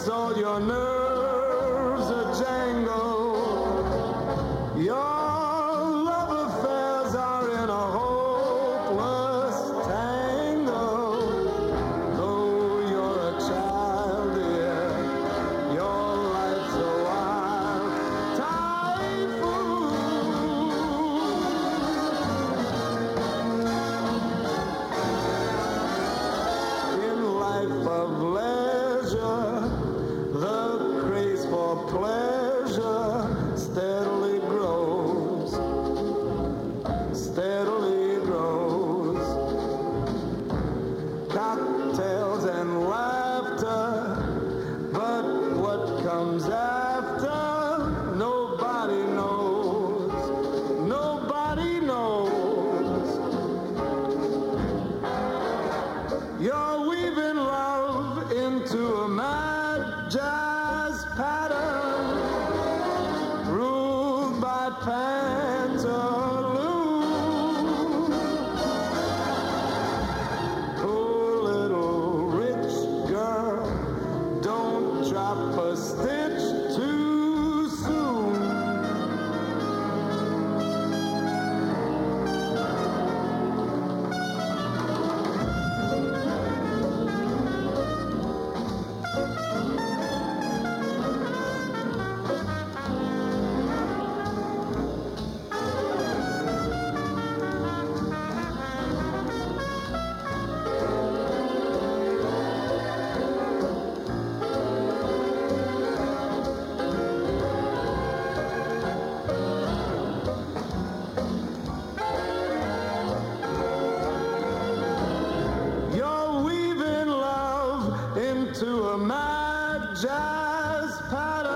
all your nerves a jangle. Your love affairs are in a hopeless tangle. Though you're a child, dear, your life's a wild typhoon. In life of leisure, the craze for pleasure steadily grows, steadily grows. Cocktails and laughter, but what comes after, nobody knows, nobody knows. You're weaving love into a mad jazz pattern, ruled by pantaloons. Poor little rich girl, don't drop a stitch too soon. You're weaving love into a mad jazz pattern.